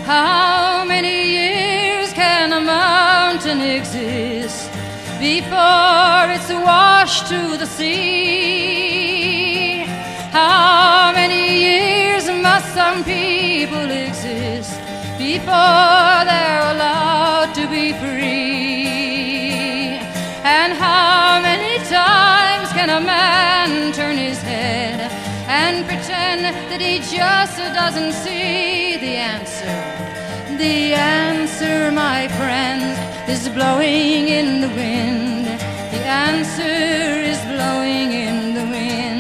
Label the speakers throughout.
Speaker 1: How many years can a mountain exist before it's washed to the sea? How many years must some people exist before they're allowed to be free? And how many times can a man turn his head and pretend that he just doesn't see the answer? The answer, my friends, is blowing in the wind. The answer is blowing in the wind.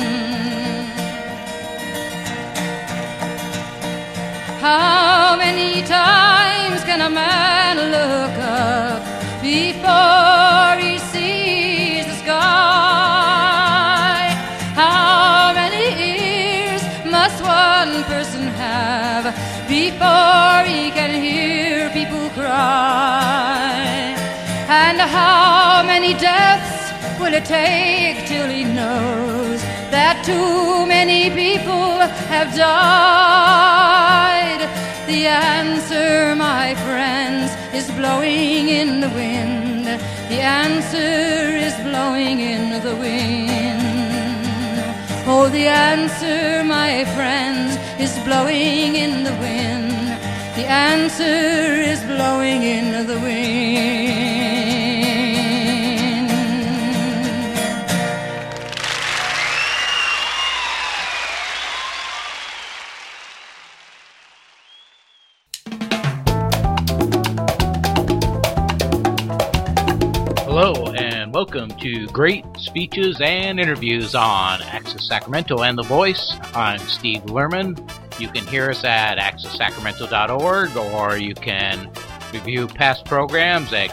Speaker 1: How many times can a man look up before he sees the sky? How many ears must one person have before he can hear people cry? And how many deaths will it take till he knows that too many people have died? The answer, my friends, is blowing in the wind. The answer is blowing in the wind. Oh, the answer, my friends, is blowing in the wind. The answer is blowing in the wind.
Speaker 2: Hello and welcome to Great Speeches and Interviews on Access Sacramento and The Voice. I'm Steve Lerman. You can hear us at accesssacramento.org, or you can review past programs at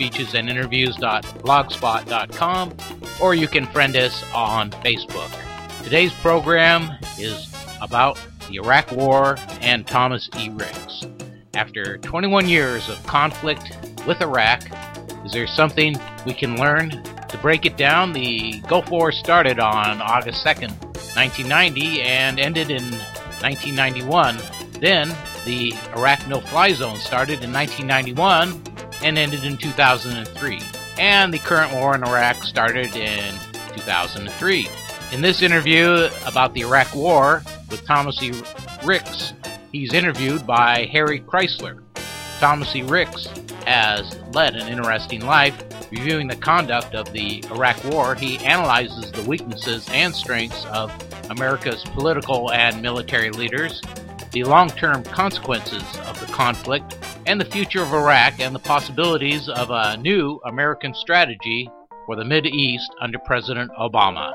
Speaker 2: greatspeechesandinterviews.blogspot.com, or you can friend us on Facebook. Today's program is about the Iraq War and Thomas E. Ricks. After 21 years of conflict with Iraq, is there something we can learn? To break it down, the Gulf War started on August 2nd, 1990 and ended in 1991. Then the Iraq no-fly zone started in 1991 and ended in 2003. And the current war in Iraq started in 2003. In this interview about the Iraq War with Thomas E. Ricks, he's interviewed by Harry Chrysler. Thomas E. Ricks has led an interesting life. Reviewing the conduct of the Iraq War, he analyzes the weaknesses and strengths of America's political and military leaders, the long-term consequences of the conflict, and the future of Iraq and the possibilities of a new American strategy for the Middle East under President Obama.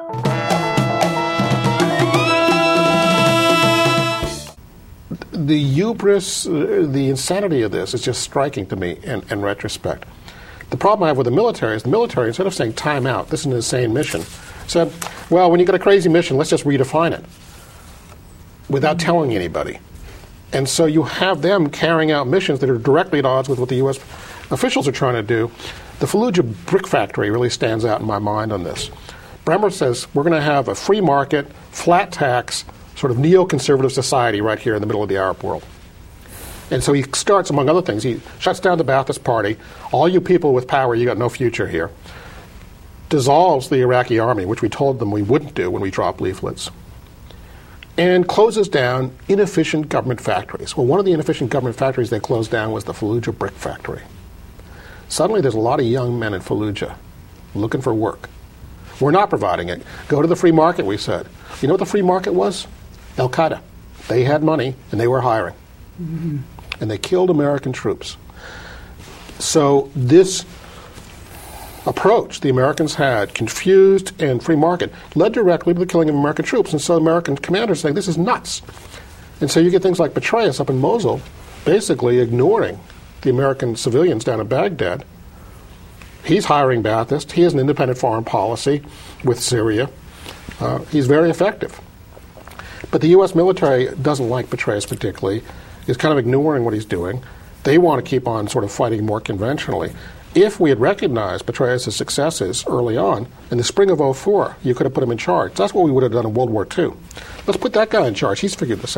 Speaker 3: The hubris, the insanity of this is just striking to me in retrospect. The problem I have with the military is the military, instead of saying time out, this is an insane mission, said, well, when you get a crazy mission, let's just redefine it without telling anybody. And so you have them carrying out missions that are directly at odds with what the U.S. officials are trying to do. The Fallujah brick factory really stands out in my mind on this. Bremer says we're going to have a free market, flat tax, sort of neoconservative society right here in the middle of the Arab world. And so he starts, among other things, he shuts down the Ba'athist Party. All you people with power, you got no future here. Dissolves the Iraqi army, which we told them we wouldn't do when we dropped leaflets. And closes down inefficient government factories. Well, one of the inefficient government factories they closed down was the Fallujah brick factory. Suddenly there's a lot of young men in Fallujah looking for work. We're not providing it. Go to the free market, we said. You know what the free market was? Al-Qaeda. They had money, and they were hiring. Mm-hmm. And they killed American troops. So this approach the Americans had, confused and free market, led directly to the killing of American troops. And so American commanders say, this is nuts. And so you get things like Petraeus up in Mosul basically ignoring the American civilians down in Baghdad. He's hiring Ba'athists. He has an independent foreign policy with Syria. He's very effective. But the U.S. military doesn't like Petraeus particularly. He's kind of ignoring what he's doing. They want to keep on sort of fighting more conventionally. If we had recognized Petraeus' successes early on, in the spring of 2004, you could have put him in charge. That's what we would have done in World War II. Let's put that guy in charge. He's figured this out.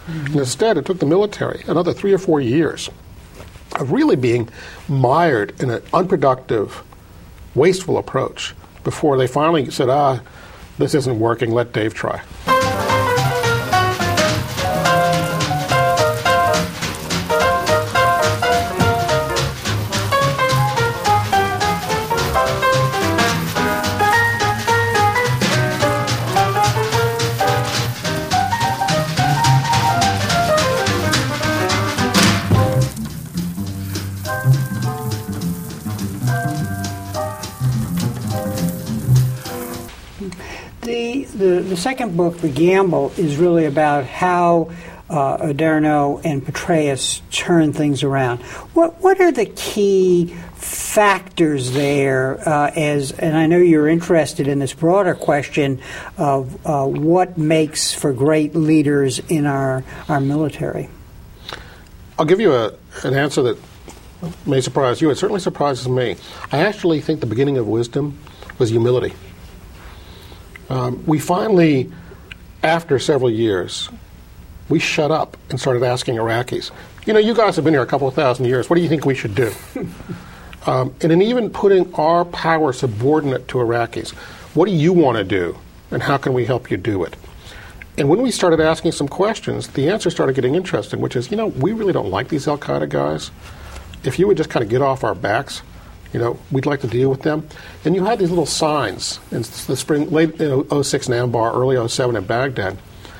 Speaker 3: And instead, it took the military another 3 or 4 years of really being mired in an unproductive, wasteful approach before they finally said, this isn't working, let Dave try.
Speaker 4: The second book, The Gamble, is really about how Adorno and Petraeus turn things around. What are the key factors there? And I know you're interested in this broader question of what makes for great leaders in our military.
Speaker 3: I'll give you an answer that may surprise you. It certainly surprises me. I actually think the beginning of wisdom was humility. We finally, after several years, we shut up and started asking Iraqis, you guys have been here a couple of thousand years. What do you think we should do? And in even putting our power subordinate to Iraqis, what do you want to do, and how can we help you do it? And when we started asking some questions, the answer started getting interesting, which is, we really don't like these al-Qaeda guys. If you would just kind of get off our backs, we'd like to deal with them. And you had these little signs in the spring, late 06 in Anbar, early 07 in Baghdad.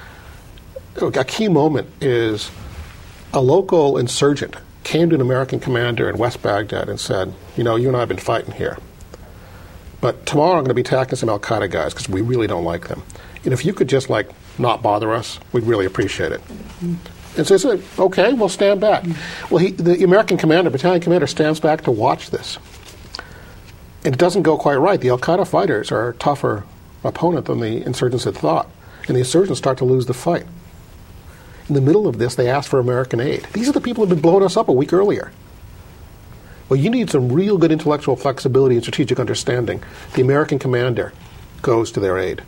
Speaker 3: A key moment is a local insurgent came to an American commander in West Baghdad and said, you and I have been fighting here. But tomorrow I'm going to be attacking some al-Qaeda guys because we really don't like them. And if you could just, not bother us, we'd really appreciate it. And so he said, okay, we'll stand back. Well, the American commander, battalion commander, stands back to watch this. And it doesn't go quite right. The al-Qaeda fighters are a tougher opponent than the insurgents had thought. And the insurgents start to lose the fight. In the middle of this, they ask for American aid. These are the people who had been blowing us up a week earlier. Well, you need some real good intellectual flexibility and strategic understanding. The American commander goes to their aid.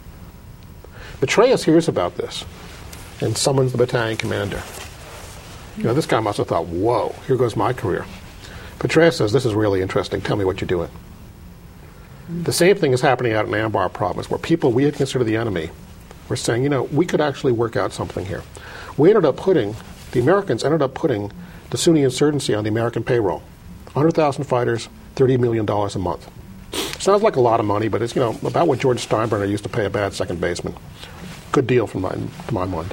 Speaker 3: Petraeus hears about this and summons the battalion commander. This guy must have thought, whoa, here goes my career. Petraeus says, this is really interesting. Tell me what you're doing. The same thing is happening out in Anbar province, where people we had considered the enemy were saying, we could actually work out something here. The Americans ended up putting the Sunni insurgency on the American payroll. 100,000 fighters, $30 million a month. Sounds like a lot of money, but it's, about what George Steinbrenner used to pay a bad second baseman. Good deal to my mind.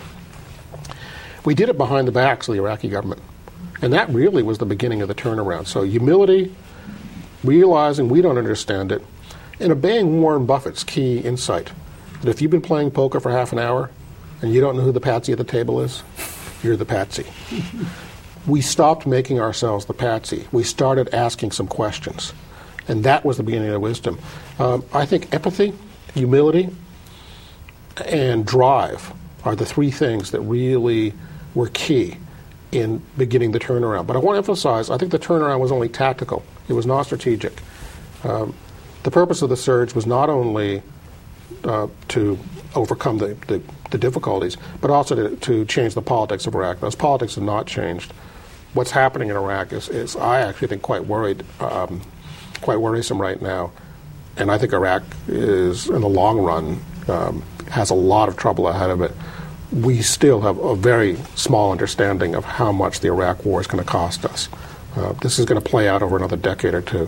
Speaker 3: We did it behind the backs of the Iraqi government. And that really was the beginning of the turnaround. So humility, realizing we don't understand it, and obeying Warren Buffett's key insight that if you've been playing poker for half an hour and you don't know who the patsy at the table is, you're the patsy. We stopped making ourselves the patsy. We started asking some questions. And that was the beginning of wisdom. I think empathy, humility, and drive are the three things that really were key in beginning the turnaround. But I want to emphasize, I think the turnaround was only tactical. It was not strategic. The purpose of the surge was not only to overcome the difficulties, but also to change the politics of Iraq. Those politics have not changed. What's happening in Iraq is I actually think, quite worrisome right now. And I think Iraq is, in the long run, has a lot of trouble ahead of it. We still have a very small understanding of how much the Iraq war is going to cost us. This is going to play out over another decade or two.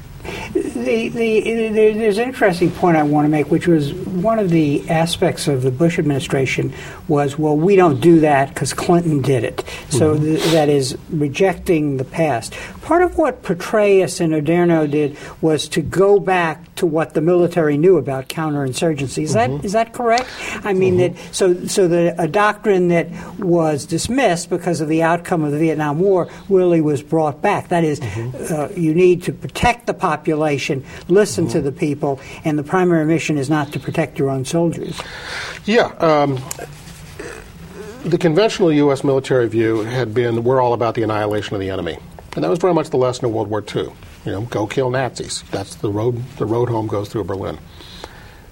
Speaker 4: There's an interesting point I want to make, which was one of the aspects of the Bush administration was, well, we don't do that because Clinton did it. So that is rejecting the past. Part of what Petraeus and Adorno did was to go back to what the military knew about counterinsurgency. Is that correct? I mean, a doctrine that was dismissed because of the outcome of the Vietnam War really was brought back. That is, you need to protect the population, listen to the people, and the primary mission is not to protect your own soldiers.
Speaker 3: Yeah. The conventional U.S. military view had been, we're all about the annihilation of the enemy. And that was very much the lesson of World War II. Go kill Nazis. That's the road home goes through Berlin.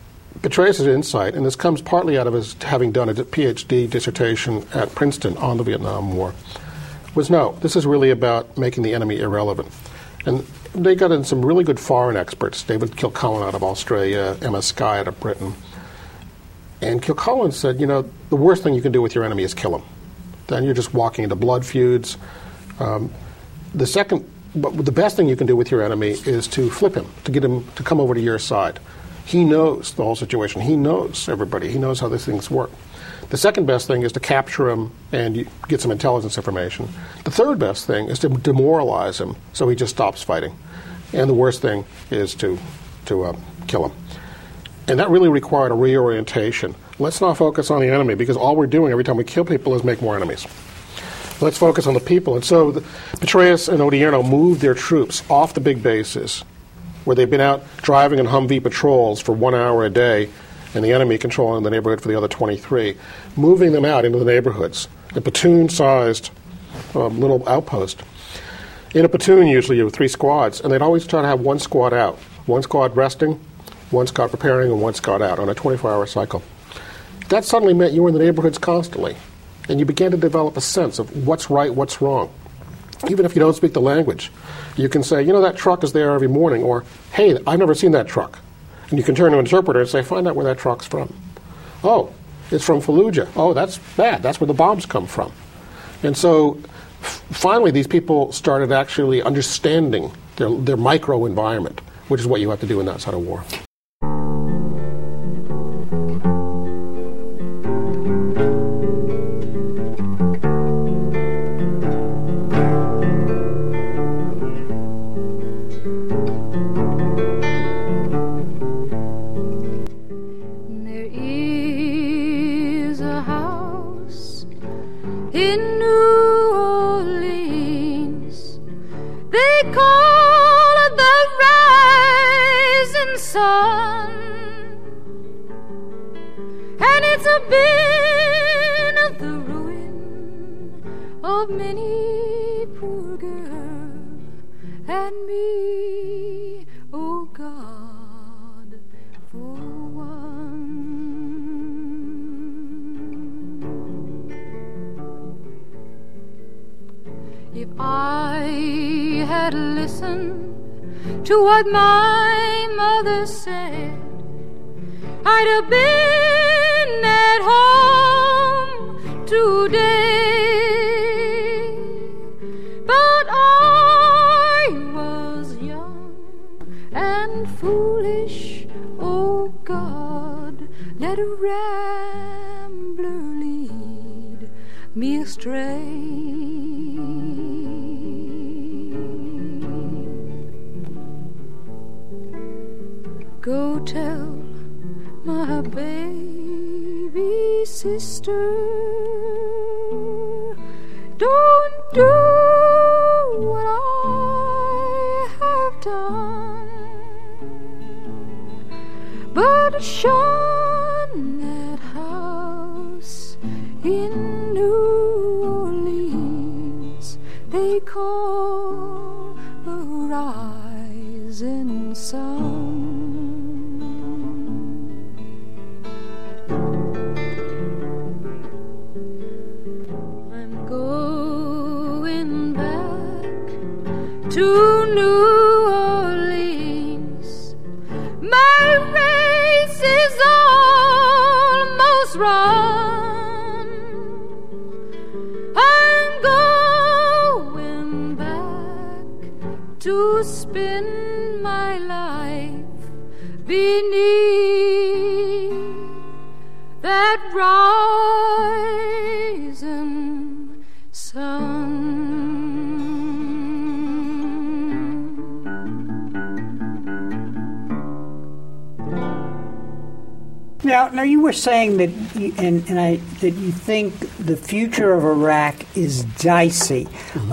Speaker 3: Petraeus' insight, and this comes partly out of his having done a PhD dissertation at Princeton on the Vietnam War, was no, this is really about making the enemy irrelevant. And they got in some really good foreign experts, David Kilcullen out of Australia, Emma Skye out of Britain. And Kilcullen said, the worst thing you can do with your enemy is kill him. Then you're just walking into blood feuds. But the best thing you can do with your enemy is to flip him, to get him to come over to your side. He knows the whole situation. He knows everybody. He knows how these things work. The second best thing is to capture him and get some intelligence information. The third best thing is to demoralize him so he just stops fighting. And the worst thing is to kill him. And that really required a reorientation. Let's not focus on the enemy, because all we're doing every time we kill people is make more enemies. Let's focus on the people. And so Petraeus and Odierno moved their troops off the big bases, where they've been out driving in Humvee patrols for 1 hour a day, and the enemy controlling the neighborhood for the other 23, moving them out into the neighborhoods, a platoon-sized little outpost. In a platoon, usually you have 3 squads, and they'd always try to have 1 squad out, 1 squad resting, 1 squad preparing, and 1 squad out on a 24-hour cycle. That suddenly meant you were in the neighborhoods constantly, and you began to develop a sense of what's right, what's wrong. Even if you don't speak the language, you can say, that truck is there every morning, or, hey, I've never seen that truck. And you can turn to an interpreter and say, find out where that truck's from. Oh, it's from Fallujah. Oh, that's bad. That's where the bombs come from. And so finally these people started actually understanding their micro-environment, which is what you have to do in that side of war.
Speaker 1: To what my mother said, I'd have been at home today, but I was young and foolish. Oh God, let a rambler lead me astray. Go tell my baby sister, don't do what I have done, but shun that house in New Orleans they call the rising sun. To New Orleans, my race is almost run. I'm going back to spend my life beneath that rising sun.
Speaker 4: Now you were saying that, that you think the future of Iraq is dicey.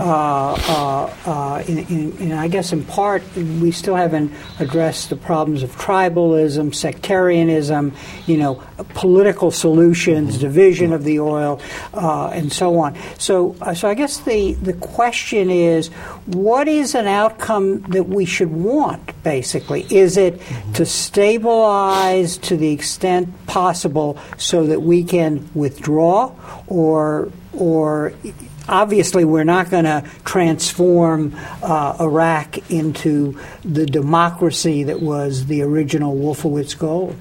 Speaker 4: And I guess in part we still haven't addressed the problems of tribalism, sectarianism, political solutions, division of the oil, and so on. So I guess the question is, what is an outcome that we should want, basically? Is it to stabilize to the extent possible so that we can withdraw, or obviously we're not going to transform Iraq into the democracy that was the original Wolfowitz goal?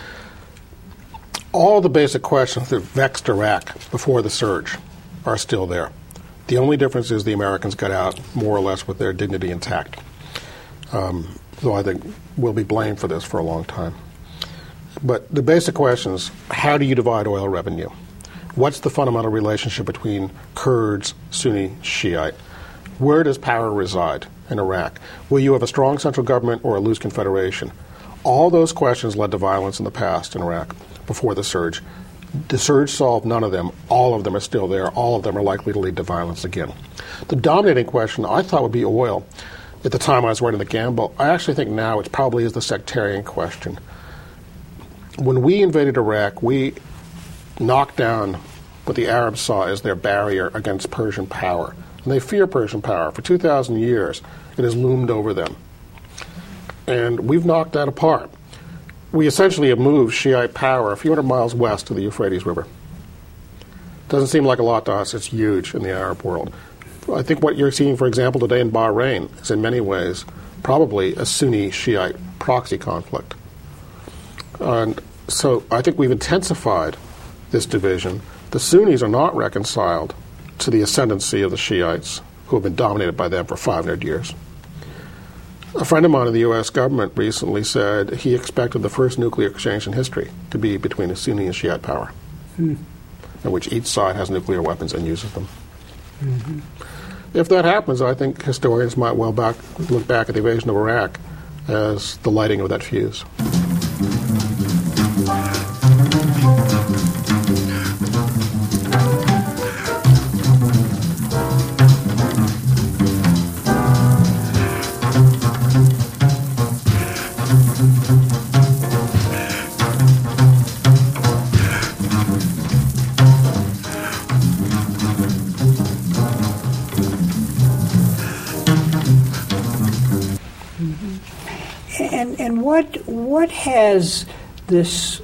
Speaker 3: All the basic questions that vexed Iraq before the surge are still there. The only difference is the Americans got out more or less with their dignity intact. Though I think we'll be blamed for this for a long time. But the basic questions: how do you divide oil revenue? What's the fundamental relationship between Kurds, Sunni, Shiite? Where does power reside in Iraq? Will you have a strong central government or a loose confederation? All those questions led to violence in the past in Iraq before the surge. The surge solved none of them. All of them are still there. All of them are likely to lead to violence again. The dominating question I thought would be oil. At the time I was writing The Gamble, I actually think now it probably is the sectarian question. When we invaded Iraq, we knocked down what the Arabs saw as their barrier against Persian power. And they fear Persian power. For 2,000 years, it has loomed over them. And we've knocked that apart. We essentially have moved Shiite power a few hundred miles west of the Euphrates River. Doesn't seem like a lot to us. It's huge in the Arab world. I think what you're seeing, for example, today in Bahrain is in many ways probably a Sunni-Shiite proxy conflict. And so I think we've intensified this division. The Sunnis are not reconciled to the ascendancy of the Shiites, who have been dominated by them for 500 years. A friend of mine in the U.S. government recently said he expected the first nuclear exchange in history to be between a Sunni and Shiite power, in which each side has nuclear weapons and uses them. Mm-hmm. If that happens, I think historians might well look back at the invasion of Iraq as the lighting of that fuse.
Speaker 4: And what has this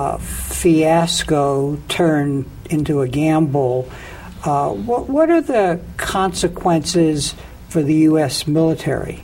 Speaker 4: fiasco turned into a gamble? What are the consequences for the U.S. military?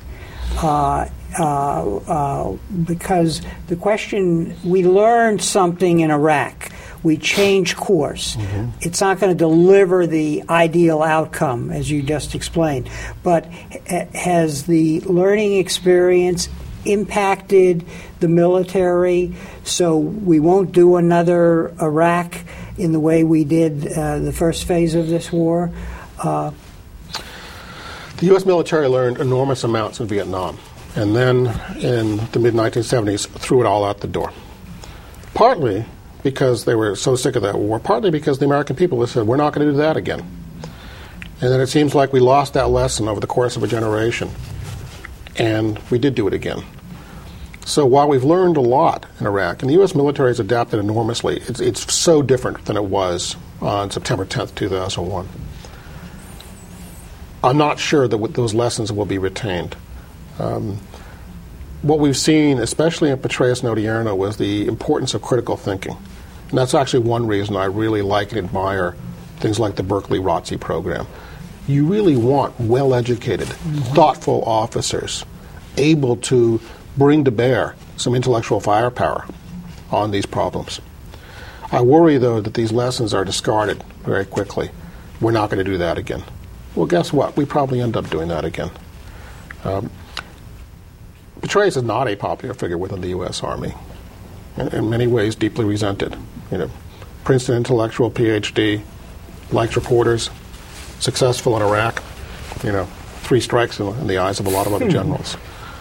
Speaker 4: Because the question, we learned something in Iraq. We changed course. Mm-hmm. It's not going to deliver the ideal outcome, as you just explained. But has the learning experience impacted the military, so we won't do another Iraq in the way we did the first phase of this war?
Speaker 3: The U.S. military learned enormous amounts in Vietnam, and then in the mid-1970s threw it all out the door. Partly because they were so sick of that war, partly because the American people have said, we're not going to do that again. And then it seems like we lost that lesson over the course of a generation, and we did do it again. So while we've learned a lot in Iraq, and the U.S. military has adapted enormously, it's so different than it was on September 10th, 2001. I'm not sure that those lessons will be retained. What we've seen, especially in Petraeus and Odierno, was the importance of critical thinking. And that's actually one reason I really like and admire things like the Berkeley ROTC program. You really want well-educated, thoughtful officers able to bring to bear some intellectual firepower on these problems. I worry, though, that these lessons are discarded very quickly. We're not going to do that again. Well, guess what? We probably end up doing that again. Petraeus is not a popular figure within the U.S. Army. In many ways, deeply resented. Princeton intellectual, PhD, likes reporters, successful in Iraq. 3 strikes in the eyes of a lot of other generals.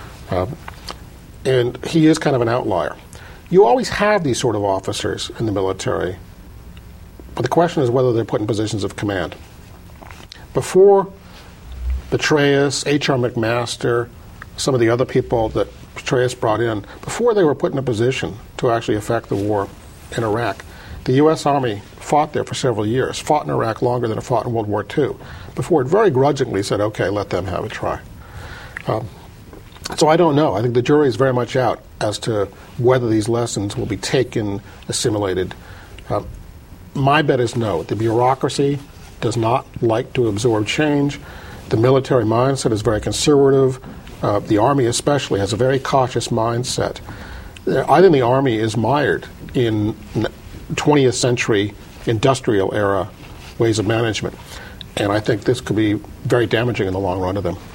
Speaker 3: And he is kind of an outlier. You always have these sort of officers in the military But the question is whether they're put in positions of command. Before Petraeus, H.R. McMaster, some of the other people that Petraeus brought in, before they were put in a position to actually affect the war in Iraq, the U.S. Army fought there for several years, fought in Iraq longer than it fought in World War II, before it very grudgingly said, okay, let them have a try. So I don't know. I think the jury is very much out as to whether these lessons will be taken, assimilated. My bet is no. The bureaucracy does not like to absorb change. The military mindset is very conservative. The Army especially has a very cautious mindset. I think the Army is mired in 20th century industrial era ways of management. And I think this could be very damaging in the long run to them.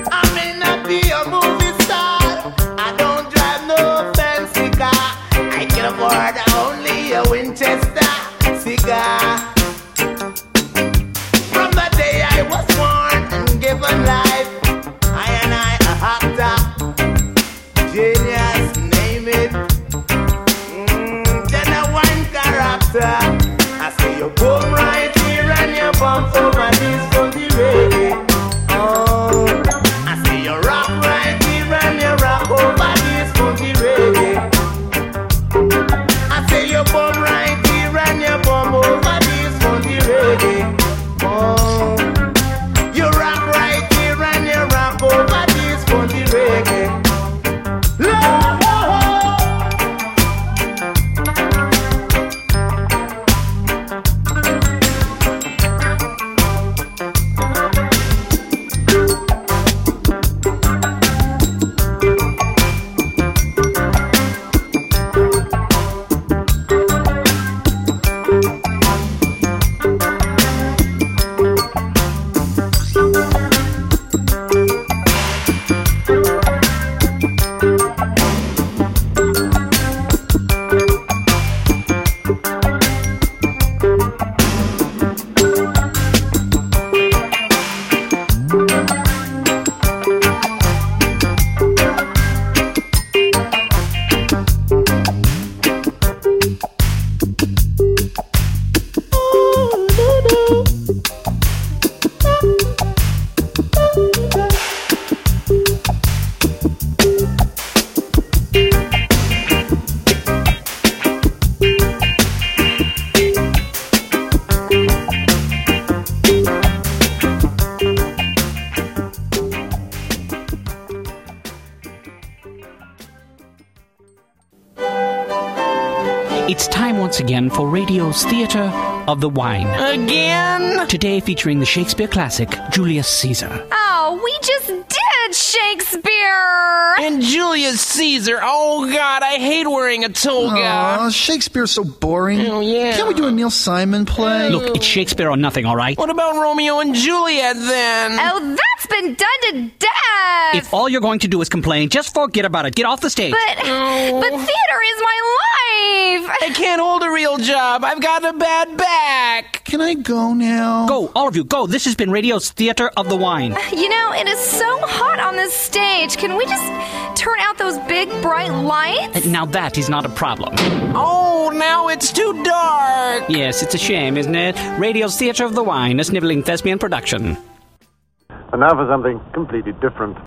Speaker 5: I don't drive no fancy car. I It's time once again for radio's Theatre of the Wine.
Speaker 6: Again?
Speaker 5: Today featuring the Shakespeare classic, Julius Caesar.
Speaker 7: Oh, we just did Shakespeare!
Speaker 6: And Julius Caesar. Oh, God, I hate wearing a toga.
Speaker 8: Oh, Shakespeare's so boring.
Speaker 6: Oh, yeah.
Speaker 8: Can't we do a Neil Simon play?
Speaker 5: Look, it's Shakespeare or nothing, all right?
Speaker 6: What about Romeo and Juliet, then?
Speaker 7: Oh, that's been done to death!
Speaker 5: If all you're going to do is complain, just forget about it. Get off the stage.
Speaker 7: But theater is my life!
Speaker 6: I can't hold a real job. I've got a bad back.
Speaker 8: Can I go now?
Speaker 5: Go, all of you, go. This has been radio's Theatre of the Wine.
Speaker 7: You know, it is so hot on this stage. Can we just turn out those big, bright lights?
Speaker 5: Now that is not a problem.
Speaker 6: Oh, now it's too dark.
Speaker 5: Yes, it's a shame, isn't it? Radio's Theatre of the Wine, a sniveling thespian production.
Speaker 9: And now for something completely different.